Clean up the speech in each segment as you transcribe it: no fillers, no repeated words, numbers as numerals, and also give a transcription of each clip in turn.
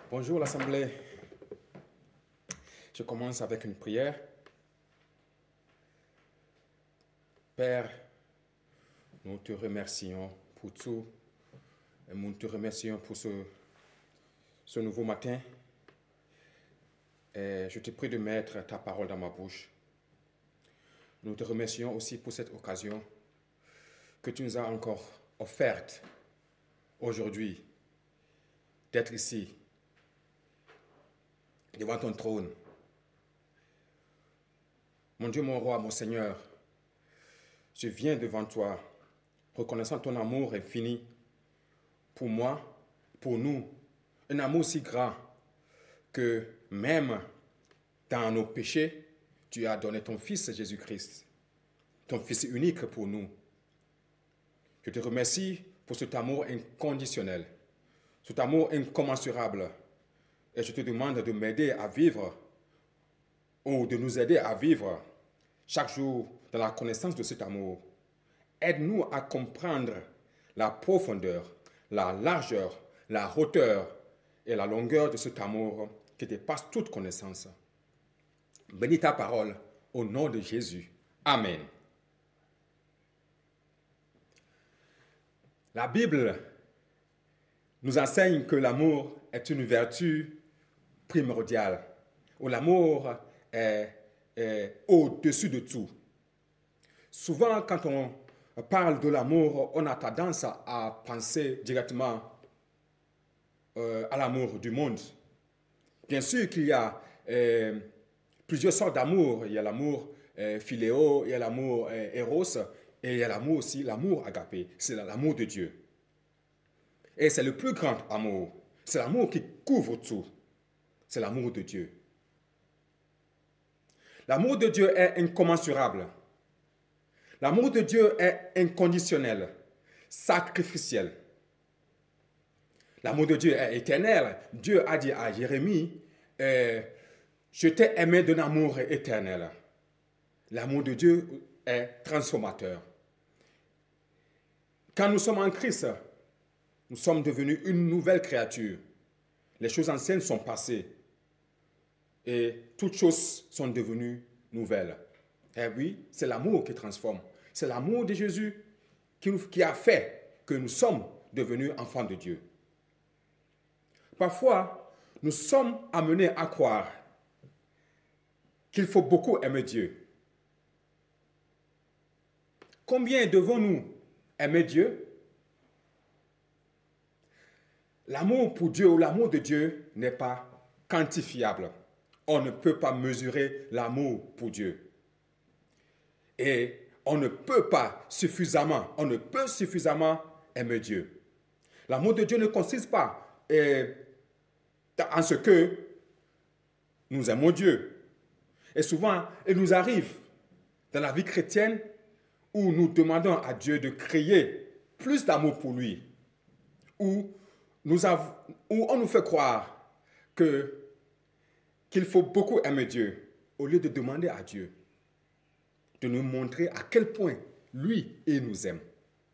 Bonjour l'Assemblée. Je commence avec une prière. Père, nous te remercions pour tout. Et nous te remercions pour ce nouveau matin. Et je te prie de mettre ta parole dans ma bouche. Nous te remercions aussi pour cette occasion que tu nous as encore offerte aujourd'hui d'être ici, devant ton trône. Mon Dieu, mon roi, mon Seigneur, je viens devant toi, reconnaissant ton amour infini pour moi, pour nous, un amour si grand que même dans nos péchés, tu as donné ton Fils Jésus-Christ, ton Fils unique pour nous. Je te remercie pour cet amour inconditionnel, cet amour incommensurable. Et je te demande de m'aider à vivre ou de nous aider à vivre chaque jour dans la connaissance de cet amour. Aide-nous à comprendre la profondeur, la largeur, la hauteur et la longueur de cet amour qui dépasse toute connaissance. Bénis ta parole au nom de Jésus. Amen. La Bible nous enseigne que l'amour est une vertu primordiale, où l'amour est au-dessus de tout. Souvent, quand on parle de l'amour, on a tendance à penser directement à l'amour du monde. Bien sûr qu'il y a plusieurs sortes d'amour. Il y a l'amour philéo, il y a l'amour éros, et il y a l'amour aussi, l'amour agapé. C'est l'amour de Dieu. Et c'est le plus grand amour. C'est l'amour qui couvre tout. C'est l'amour de Dieu. L'amour de Dieu est incommensurable. L'amour de Dieu est inconditionnel, sacrificiel. L'amour de Dieu est éternel. Dieu a dit à Jérémie, je t'ai aimé d'un amour éternel. L'amour de Dieu est transformateur. Quand nous sommes en Christ, nous sommes devenus une nouvelle créature. Les choses anciennes sont passées et toutes choses sont devenues nouvelles. Et oui, c'est l'amour qui transforme. C'est l'amour de Jésus qui a fait que nous sommes devenus enfants de Dieu. Parfois, nous sommes amenés à croire qu'il faut beaucoup aimer Dieu. Combien devons-nous aimer Dieu? L'amour pour Dieu ou l'amour de Dieu n'est pas quantifiable. On ne peut pas mesurer l'amour pour Dieu. Et on ne peut suffisamment aimer Dieu. L'amour de Dieu ne consiste pas en ce que nous aimons Dieu. Et souvent, il nous arrive dans la vie chrétienne où nous demandons à Dieu de créer plus d'amour pour lui, où on nous fait croire qu'il faut beaucoup aimer Dieu, au lieu de demander à Dieu de nous montrer à quel point lui, il nous aime.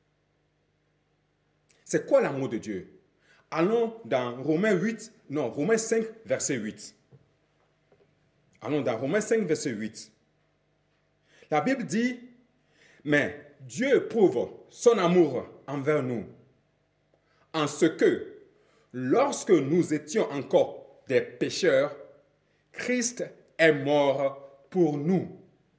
C'est quoi l'amour de Dieu? Allons dans Romains 5, verset 8. Allons dans Romains 5, verset 8. La Bible dit, mais Dieu prouve son amour envers nous, en ce que, lorsque nous étions encore des pécheurs, Christ est mort pour nous.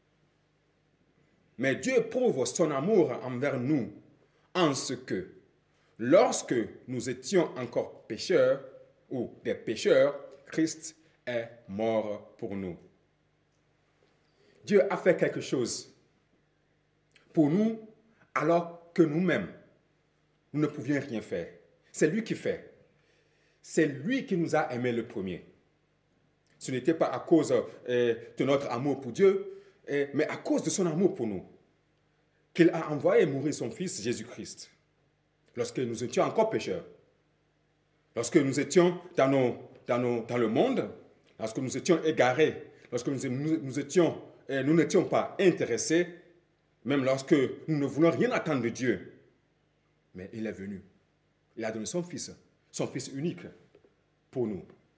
Mais Dieu prouve son amour envers nous, en ce que, lorsque nous étions encore pécheurs, ou des pécheurs, Christ est mort pour nous. Dieu a fait quelque chose pour nous alors que nous-mêmes, nous ne pouvions rien faire. C'est lui qui fait. C'est lui qui nous a aimés le premier. Ce n'était pas à cause de notre amour pour Dieu, mais à cause de son amour pour nous, qu'il a envoyé mourir son Fils Jésus-Christ. Lorsque nous étions encore pécheurs, lorsque nous étions dans le monde, lorsque nous étions égarés, lorsque nous n'étions pas intéressés, même lorsque nous ne voulions rien attendre de Dieu. Mais il est venu. Il a donné son Fils unique pour nous.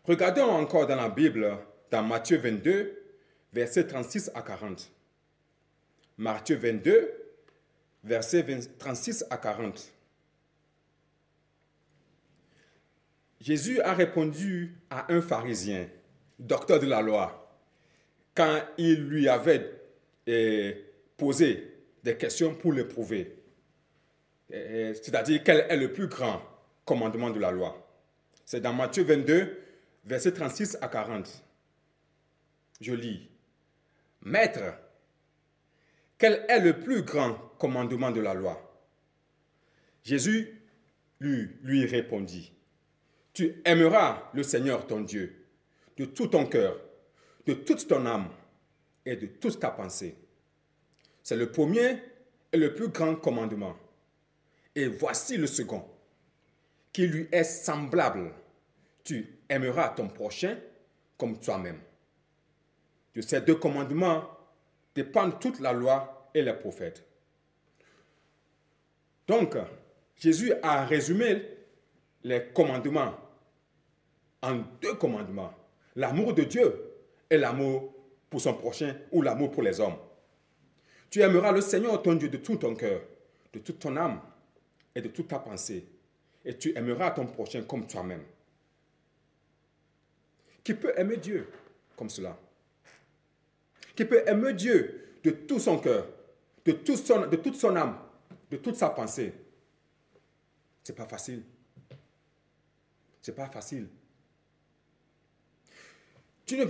Regardons encore dans la Bible, dans Matthieu 22, versets 36 à 40. Matthieu 22, versets 36 à 40. Jésus a répondu à un pharisien, docteur de la loi, quand il lui avait posé des questions pour l'éprouver. C'est-à-dire, quel est le plus grand commandement de la loi? C'est dans Matthieu 22, versets 36 à 40. Je lis. Maître, quel est le plus grand commandement de la loi? Jésus lui répondit. Tu aimeras le Seigneur ton Dieu de tout ton cœur, de toute ton âme et de toute ta pensée. C'est le premier et le plus grand commandement. Et voici le second, qui lui est semblable. Tu aimeras ton prochain comme toi-même. De ces deux commandements dépendent toute la loi et les prophètes. Donc, Jésus a résumé les commandements en deux commandements. L'amour de Dieu et l'amour pour son prochain ou l'amour pour les hommes. Tu aimeras le Seigneur ton Dieu de tout ton cœur, de toute ton âme et de toute ta pensée. Et tu aimeras ton prochain comme toi-même. Qui peut aimer Dieu comme cela? Qui peut aimer Dieu de tout son cœur, de toute son âme, de toute sa pensée? C'est pas facile. C'est pas facile. Tu ne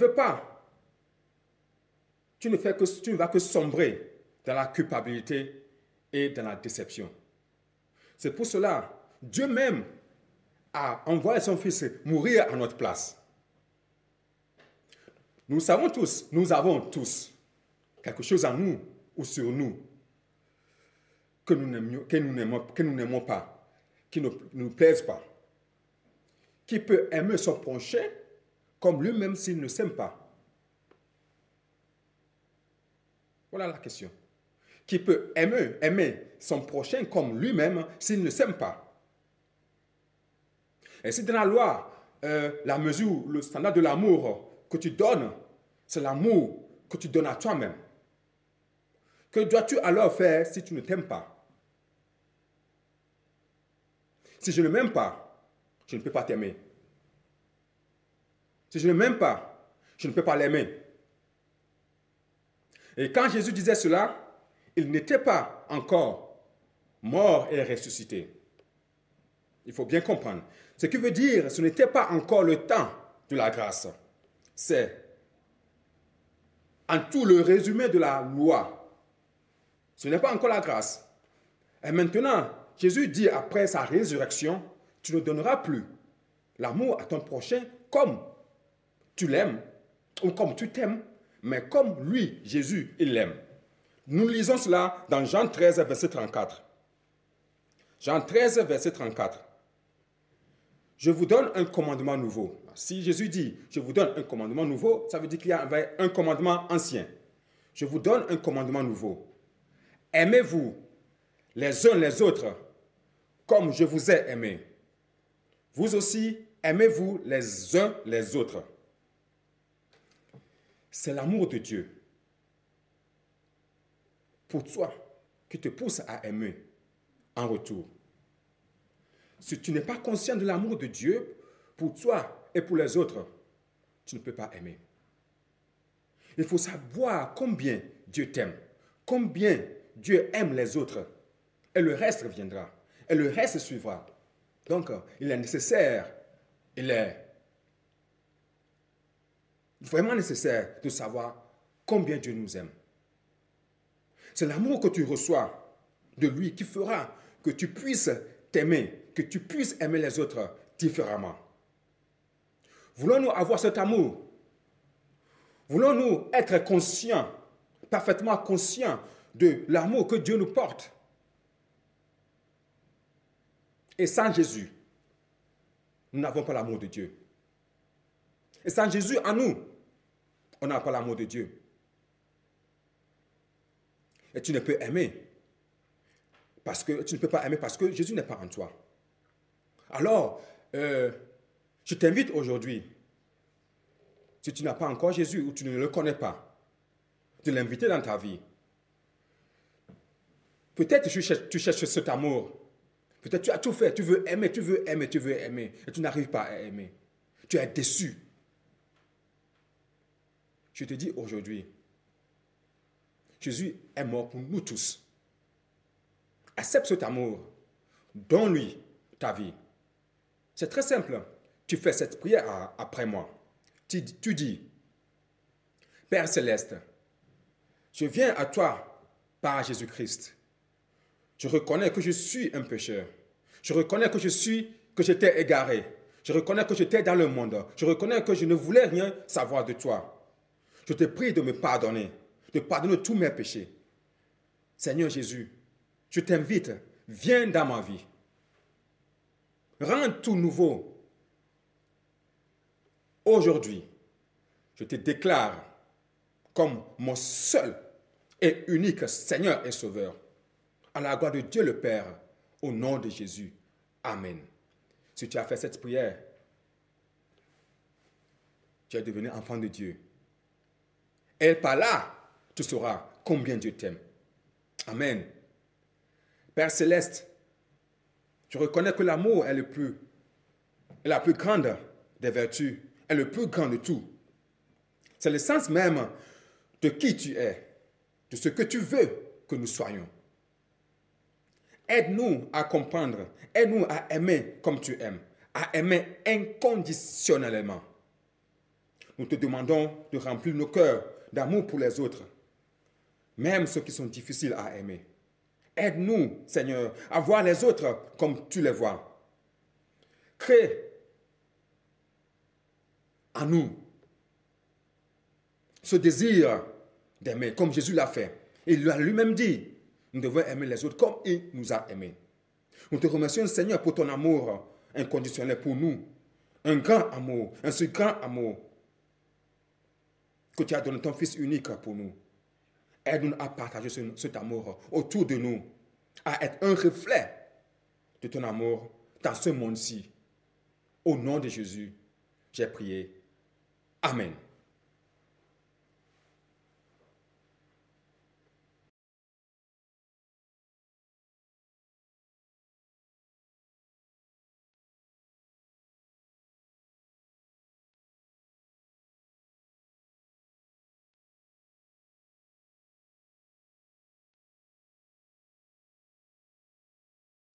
vas que sombrer dans la culpabilité et dans la déception. C'est pour cela, Dieu même a envoyé son Fils mourir à notre place. Nous avons tous quelque chose en nous ou sur nous que nous n'aimons pas, qui ne nous plaisent pas. Qui peut aimer son prochain comme lui-même s'il ne s'aime pas? Voilà la question. Qui peut aimer son prochain comme lui-même s'il ne s'aime pas? Et si dans la loi, la mesure, le standard de l'amour que tu donnes, c'est l'amour que tu donnes à toi-même. Que dois-tu alors faire si tu ne t'aimes pas? Si je ne m'aime pas, je ne peux pas t'aimer. Si je ne m'aime pas, je ne peux pas l'aimer. Et quand Jésus disait cela, il n'était pas encore mort et ressuscité. Il faut bien comprendre. Ce qui veut dire, ce n'était pas encore le temps de la grâce. C'est en tout le résumé de la loi. Ce n'est pas encore la grâce. Et maintenant, Jésus dit après sa résurrection, tu ne donneras plus l'amour à ton prochain comme tu l'aimes ou comme tu t'aimes, mais comme lui, Jésus, il l'aime. Nous lisons cela dans Jean 13, verset 34. Jean 13, verset 34. Je vous donne un commandement nouveau. Si Jésus dit, je vous donne un commandement nouveau, ça veut dire qu'il y avait un commandement ancien. Je vous donne un commandement nouveau. Aimez-vous les uns les autres comme je vous ai aimé. Vous aussi, aimez-vous les uns les autres. C'est l'amour de Dieu pour toi qui te pousse à aimer en retour. Si tu n'es pas conscient de l'amour de Dieu pour toi et pour les autres, tu ne peux pas aimer. Il faut savoir combien Dieu t'aime, combien Dieu aime les autres, et le reste viendra, et le reste suivra. Donc, il est nécessaire, il est vraiment nécessaire de savoir combien Dieu nous aime. C'est l'amour que tu reçois de lui qui fera que tu puisses t'aimer, que tu puisses aimer les autres différemment. Voulons-nous avoir cet amour? Voulons-nous être conscients, parfaitement conscients de l'amour que Dieu nous porte? Et sans Jésus, nous n'avons pas l'amour de Dieu. Et sans Jésus en nous, on n'a pas l'amour de Dieu. Et tu ne peux aimer tu ne peux pas aimer parce que Jésus n'est pas en toi. Alors, je t'invite aujourd'hui Si tu n'as pas encore Jésus ou tu ne le connais pas, de l'inviter dans ta vie. Peut-être que tu cherches cet amour. Peut-être que tu as tout fait. Tu veux aimer, tu veux aimer, tu veux aimer. Et tu n'arrives pas à aimer. Tu es déçu. Je te dis aujourd'hui, Jésus est mort pour nous tous. Accepte cet amour. Donne-lui ta vie. C'est très simple. Tu fais cette prière après moi. Tu dis, Père Céleste, je viens à toi par Jésus-Christ. Je reconnais que je suis un pécheur. Je reconnais que j'étais égaré. Je reconnais que j'étais dans le monde. Je reconnais que je ne voulais rien savoir de toi. Je te prie de me pardonner, de pardonner tous mes péchés. Seigneur Jésus, je t'invite, viens dans ma vie. Rends tout nouveau. Aujourd'hui, je te déclare comme mon seul et unique Seigneur et Sauveur. À la gloire de Dieu le Père, au nom de Jésus. Amen. Si tu as fait cette prière, tu es devenu enfant de Dieu. Et par là, tu sauras combien Dieu t'aime. Amen. Père Céleste, je reconnais que l'amour est la plus grande des vertus, est le plus grand de tout. C'est le sens même de qui tu es, de ce que tu veux que nous soyons. Aide-nous à comprendre, aide-nous à aimer comme tu aimes, à aimer inconditionnellement. Nous te demandons de remplir nos cœurs d'amour pour les autres, même ceux qui sont difficiles à aimer. Aide-nous, Seigneur, à voir les autres comme tu les vois. Crée en nous ce désir d'aimer, comme Jésus l'a fait. Il a lui-même dit, nous devons aimer les autres comme il nous a aimés. Nous te remercions, Seigneur, pour ton amour inconditionnel pour nous. Un grand amour, un si grand amour que tu as donné ton Fils unique pour nous. Aide-nous à partager cet amour autour de nous, à être un reflet de ton amour dans ce monde-ci. Au nom de Jésus, j'ai prié. Amen.